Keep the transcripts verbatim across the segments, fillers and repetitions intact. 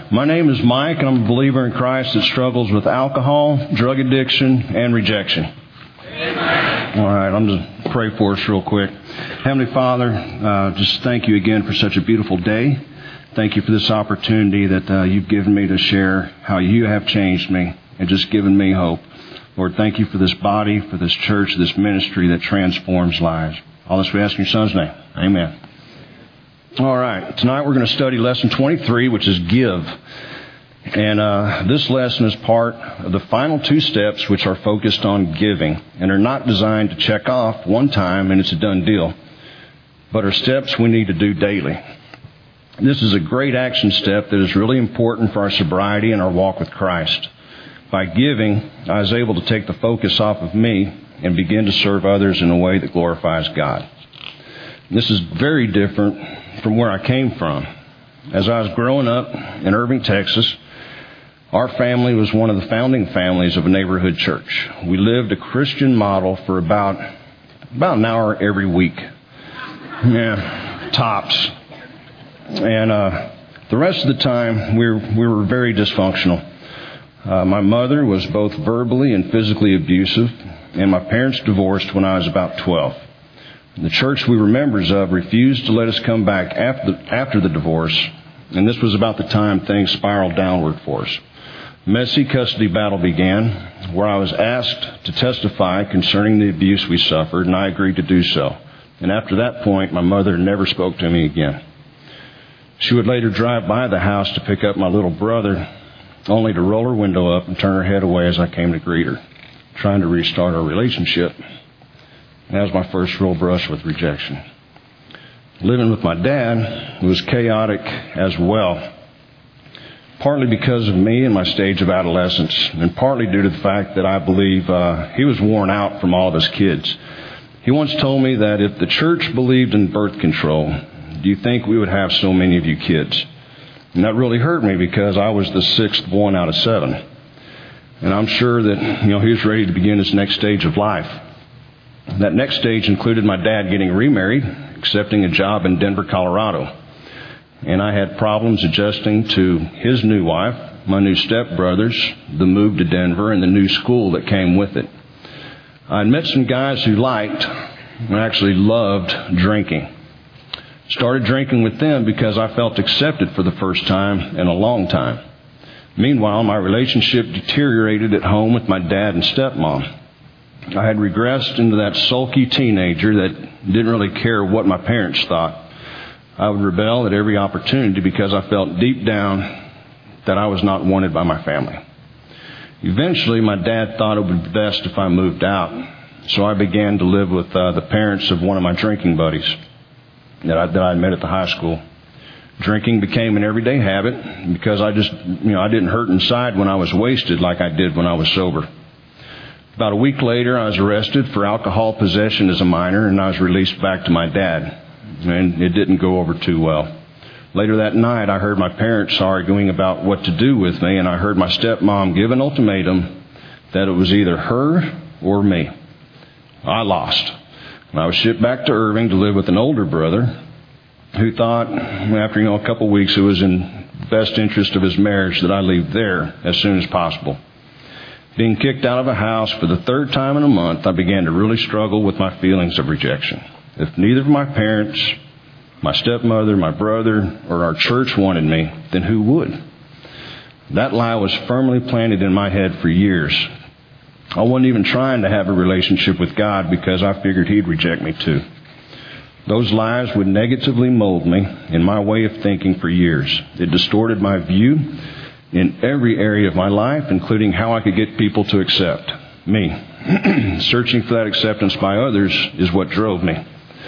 My name is Mike, and I'm a believer in Christ that struggles with alcohol, drug addiction, and rejection. Amen. All right, I'm just pray for us real quick. Heavenly Father, uh, just thank you again for such a beautiful day. Thank you for this opportunity that uh, you've given me to share how you have changed me and just given me hope. Lord, thank you for this body, for this church, this ministry that transforms lives. All this we ask in your Son's name. Amen. All right. Tonight we're going to study lesson twenty-three, which is give. And uh, this lesson is part of the final two steps, which are focused on giving and are not designed to check off one time and it's a done deal, but are steps we need to do daily. This is a great action step that is really important for our sobriety and our walk with Christ. By giving, I was able to take the focus off of me and begin to serve others in a way that glorifies God. This is very different from where I came from. As I was growing up in Irving, Texas, our family was one of the founding families of a neighborhood church. We lived a Christian model for about about an hour every week. Yeah, tops. And uh, the rest of the time, we were, we were very dysfunctional. Uh, my mother was both verbally and physically abusive, and my parents divorced when I was about twelve. The church we were members of refused to let us come back after the, after the divorce, and this was about the time things spiraled downward for us. A messy custody battle began, where I was asked to testify concerning the abuse we suffered, and I agreed to do so. And after that point, my mother never spoke to me again. She would later drive by the house to pick up my little brother, only to roll her window up and turn her head away as I came to greet her, trying to restart our relationship. That was my first real brush with rejection. Living with my dad was chaotic as well, partly because of me and my stage of adolescence, and partly due to the fact that I believe uh, he was worn out from all of his kids. He once told me that if the church believed in birth control, do you think we would have so many of you kids? And that really hurt me because I was the sixth one out of seven. And I'm sure that, you know, he was ready to begin his next stage of life. That next stage included my dad getting remarried, accepting a job in Denver, Colorado. And I had problems adjusting to his new wife, my new stepbrothers, the move to Denver, and the new school that came with it. I'd met some guys who liked and actually loved drinking. Started drinking with them because I felt accepted for the first time in a long time. Meanwhile, my relationship deteriorated at home with my dad and stepmom. I had regressed into that sulky teenager that didn't really care what my parents thought. I would rebel at every opportunity because I felt deep down that I was not wanted by my family. Eventually, my dad thought it would be best if I moved out, so I began to live with uh, the parents of one of my drinking buddies that I, that I met at the high school. Drinking became an everyday habit because I just, you know, I didn't hurt inside when I was wasted like I did when I was sober. About a week later, I was arrested for alcohol possession as a minor, and I was released back to my dad. And it didn't go over too well. Later that night, I heard my parents arguing about what to do with me, and I heard my stepmom give an ultimatum that it was either her or me. I lost. And I was shipped back to Irving to live with an older brother who thought, after you know a couple of weeks, it was in the best interest of his marriage that I leave there as soon as possible. Being kicked out of a house for the third time in a month, I began to really struggle with my feelings of rejection. If neither of my parents, my stepmother, my brother, or our church wanted me, then who would? That lie was firmly planted in my head for years. I wasn't even trying to have a relationship with God because I figured He'd reject me too. Those lies would negatively mold me in my way of thinking for years. It distorted my view in every area of my life, including how I could get people to accept me. Searching for that acceptance by others is what drove me.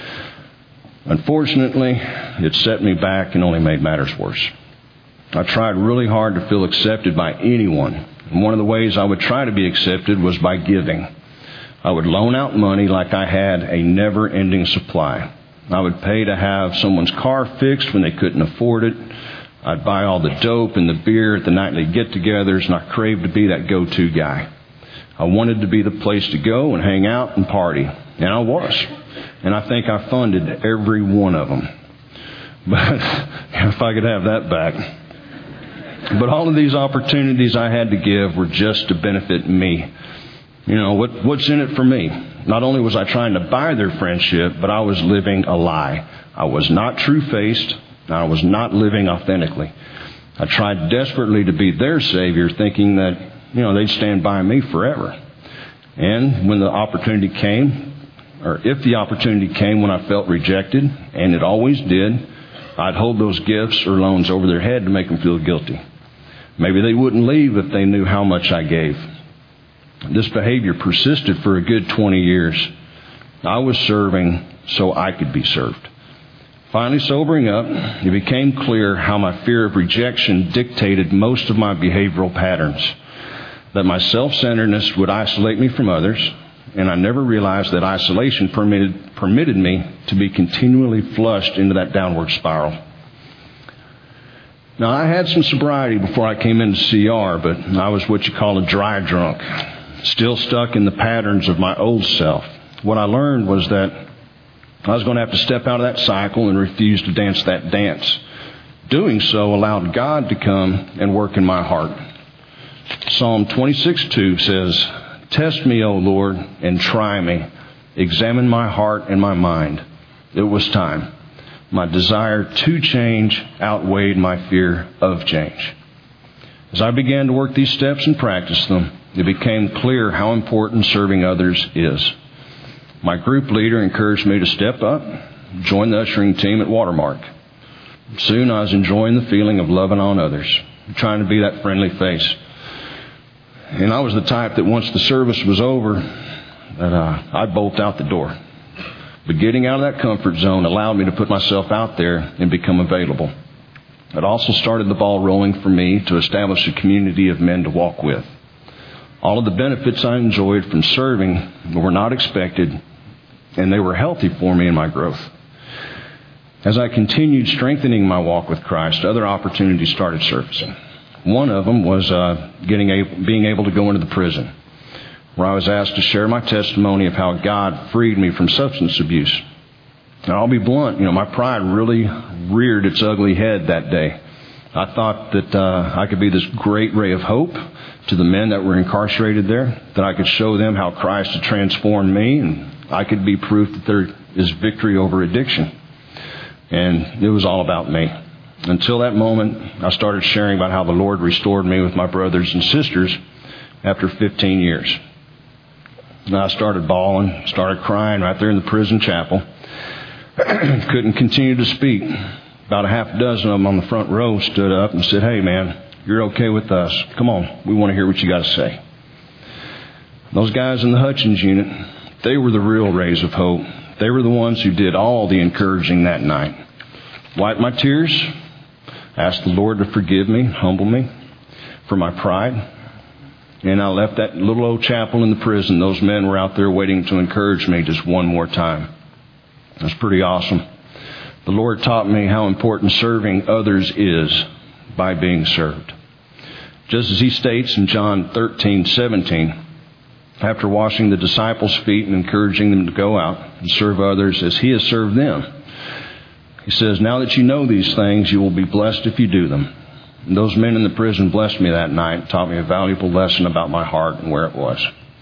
Unfortunately, it set me back and only made matters worse. I tried really hard to feel accepted by anyone. And one of the ways I would try to be accepted was by giving. I would loan out money like I had a never-ending supply. I would pay to have someone's car fixed when they couldn't afford it. I'd buy all the dope and the beer at the nightly get-togethers, and I craved to be that go-to guy. I wanted to be the place to go and hang out and party. And I was. And I think I funded every one of them. But if I could have that back. But all of these opportunities I had to give were just to benefit me. You know, what, what's in it for me? Not only was I trying to buy their friendship, but I was living a lie. I was not true-faced, and I was not living authentically. I tried desperately to be their savior, thinking that, you know, they'd stand by me forever. And when the opportunity came, or if the opportunity came when I felt rejected, and it always did, I'd hold those gifts or loans over their head to make them feel guilty. Maybe they wouldn't leave if they knew how much I gave. This behavior persisted for a good twenty years. I was serving so I could be served. Finally sobering up, it became clear how my fear of rejection dictated most of my behavioral patterns. That my self-centeredness would isolate me from others, and I never realized that isolation permitted, permitted me to be continually flushed into that downward spiral. Now, I had some sobriety before I came into C R, but I was what you call a dry drunk, still stuck in the patterns of my old self. What I learned was that I was going to have to step out of that cycle and refuse to dance that dance. Doing so allowed God to come and work in my heart. Psalm twenty-six two says, "Test me, O Lord, and try me. Examine my heart and my mind." It was time. My desire to change outweighed my fear of change. As I began to work these steps and practice them, it became clear how important serving others is. My group leader encouraged me to step up, join the ushering team at Watermark. Soon I was enjoying the feeling of loving on others, trying to be that friendly face. And I was the type that once the service was over, that uh, I'd bolt out the door. But getting out of that comfort zone allowed me to put myself out there and become available. It also started the ball rolling for me to establish a community of men to walk with. All of the benefits I enjoyed from serving were not expected, and they were healthy for me in my growth. As I continued strengthening my walk with Christ, other opportunities started surfacing. One of them was uh, getting able, being able to go into the prison, where I was asked to share my testimony of how God freed me from substance abuse. And I'll be blunt, you know, my pride really reared its ugly head that day. I thought that uh, I could be this great ray of hope to the men that were incarcerated there, that I could show them how Christ had transformed me, and I could be proof that there is victory over addiction. And it was all about me. Until that moment, I started sharing about how the Lord restored me with my brothers and sisters after fifteen years. And I started bawling, started crying right there in the prison chapel. Couldn't continue to speak. About a half dozen of them on the front row stood up and said, "Hey, man, you're okay with us. Come on, we want to hear what you got to say." Those guys in the Hutchins unit, they were the real rays of hope. They were the ones who did all the encouraging that night. Wiped my tears, asked the Lord to forgive me, humble me for my pride. And I left that little old chapel in the prison. Those men were out there waiting to encourage me just one more time. It was pretty awesome. The Lord taught me how important serving others is by being served. Just as He states in John thirteen seventeen, after washing the disciples' feet and encouraging them to go out and serve others as He has served them, He says, "Now that you know these things, you will be blessed if you do them." And those men in the prison blessed me that night and taught me a valuable lesson about my heart and where it was.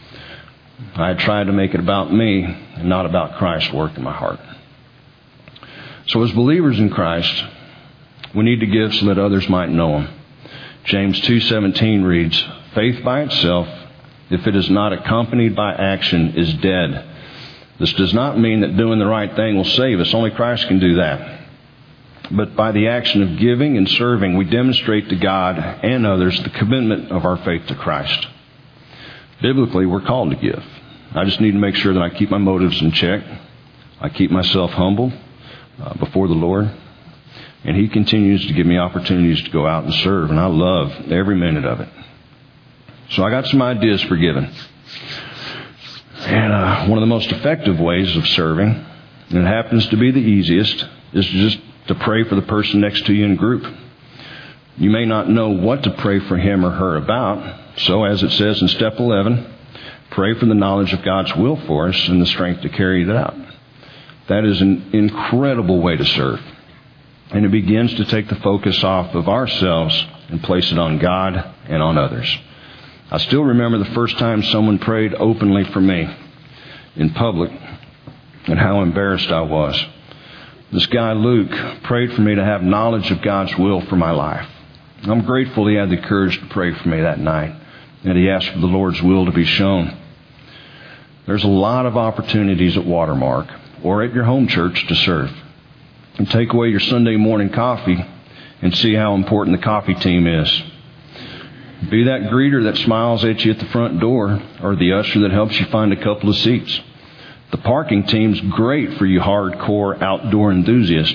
I had tried to make it about me and not about Christ's work in my heart. So as believers in Christ, we need to give so that others might know Him. James two seventeen reads, "Faith by itself, if it is not accompanied by action, is dead." This does not mean that doing the right thing will save us. Only Christ can do that. But by the action of giving and serving, we demonstrate to God and others the commitment of our faith to Christ. Biblically, we're called to give. I just need to make sure that I keep my motives in check. I keep myself humble uh, before the Lord. And He continues to give me opportunities to go out and serve. And I love every minute of it. So I got some ideas for giving. And uh, one of the most effective ways of serving, and it happens to be the easiest, is just to pray for the person next to you in group. You may not know what to pray for him or her about. So as it says in step eleven, pray for the knowledge of God's will for us and the strength to carry it out. That is an incredible way to serve. And it begins to take the focus off of ourselves and place it on God and on others. I still remember the first time someone prayed openly for me in public and how embarrassed I was. This guy, Luke, prayed for me to have knowledge of God's will for my life. I'm grateful he had the courage to pray for me that night, and he asked for the Lord's will to be shown. There's a lot of opportunities at Watermark or at your home church to serve. And take away your Sunday morning coffee and see how important the coffee team is. Be that greeter that smiles at you at the front door or the usher that helps you find a couple of seats. The parking team's great for you hardcore outdoor enthusiasts.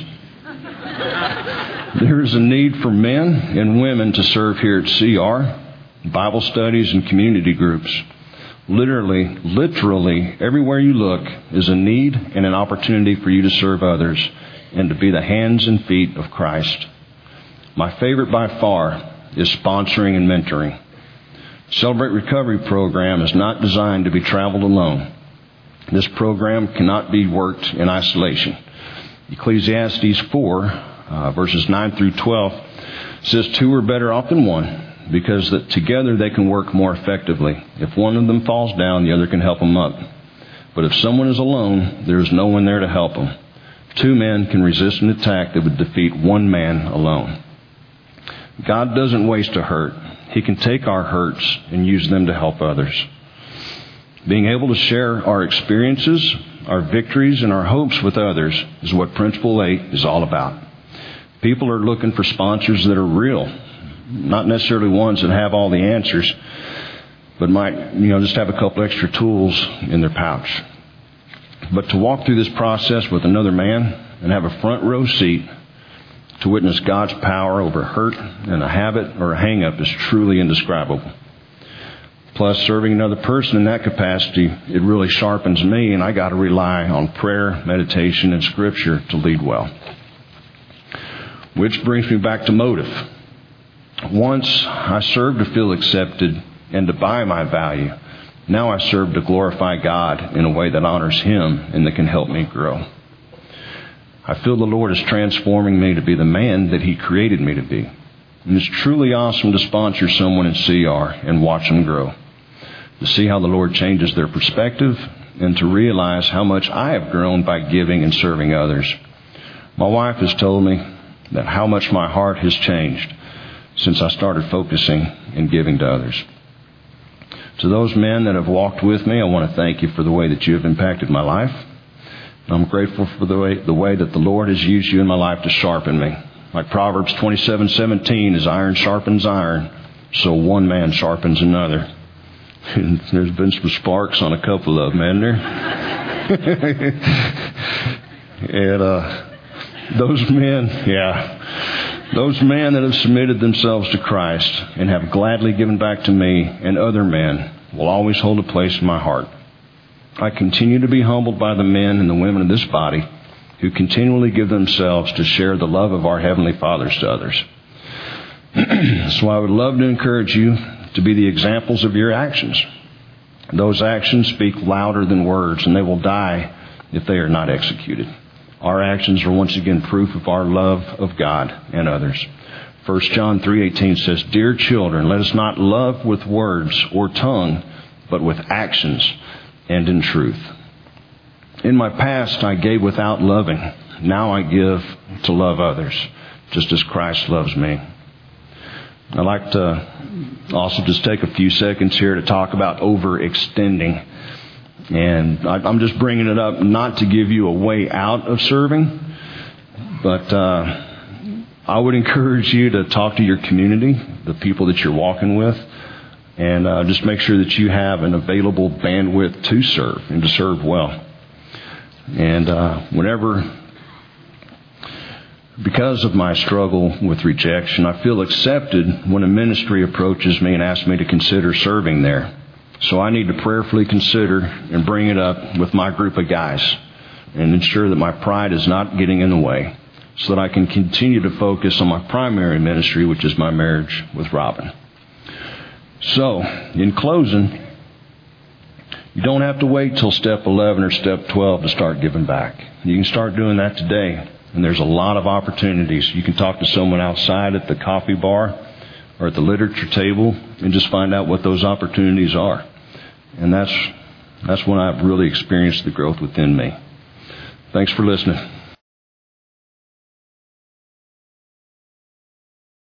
There is a need for men and women to serve here at C R, Bible studies and community groups. Literally, literally, everywhere you look is a need and an opportunity for you to serve others and to be the hands and feet of Christ. My favorite by far is sponsoring and mentoring. Celebrate Recovery program is not designed to be traveled alone. This program cannot be worked in isolation. Ecclesiastes four, uh, verses nine through twelve, says two are better off than one, because that together they can work more effectively. If one of them falls down, the other can help them up. But if someone is alone, there is no one there to help them. Two men can resist an attack that would defeat one man alone. God doesn't waste a hurt. He can take our hurts and use them to help others. Being able to share our experiences, our victories, and our hopes with others is what Principle eight is all about. People are looking for sponsors that are real, not necessarily ones that have all the answers, but might, you know, just have a couple extra tools in their pouch. But to walk through this process with another man and have a front row seat to witness God's power over hurt and a habit or a hang-up is truly indescribable. Plus, serving another person in that capacity, it really sharpens me, and I got to rely on prayer, meditation, and Scripture to lead well. Which brings me back to motive. Once I served to feel accepted and to buy my value. Now I serve to glorify God in a way that honors Him and that can help me grow. I feel the Lord is transforming me to be the man that He created me to be. And it's truly awesome to sponsor someone in C R and watch them grow. To see how the Lord changes their perspective and to realize how much I have grown by giving and serving others. My wife has told me that how much my heart has changed since I started focusing and giving to others. To those men that have walked with me, I want to thank you for the way that you have impacted my life. I'm grateful for the way, the way that the Lord has used you in my life to sharpen me. Like Proverbs twenty-seven seventeen, as iron sharpens iron, so one man sharpens another. And there's been some sparks on a couple of them, hasn't there? and uh, those men, yeah, those men that have submitted themselves to Christ and have gladly given back to me and other men will always hold a place in my heart. I continue to be humbled by the men and the women of this body who continually give themselves to share the love of our Heavenly Fathers to others. So I would love to encourage you to be the examples of your actions. Those actions speak louder than words, and they will die if they are not executed. Our actions are once again proof of our love of God and others. First John three eighteen says, "Dear children, let us not love with words or tongue, but with actions and in truth." In my past, I gave without loving. Now I give to love others, just as Christ loves me. I'd like to also just take a few seconds here to talk about overextending. And I'm just bringing it up not to give you a way out of serving, but uh, I would encourage you to talk to your community, the people that you're walking with, and uh, just make sure that you have an available bandwidth to serve and to serve well. And uh, whenever, because of my struggle with rejection, I feel accepted when a ministry approaches me and asks me to consider serving there. So I need to prayerfully consider and bring it up with my group of guys and ensure that my pride is not getting in the way so that I can continue to focus on my primary ministry, which is my marriage with Robin. So, in closing, you don't have to wait till step eleven or step twelve to start giving back. You can start doing that today. And there's a lot of opportunities. You can talk to someone outside at the coffee bar or at the literature table and just find out what those opportunities are. And that's that's when I've really experienced the growth within me. Thanks for listening.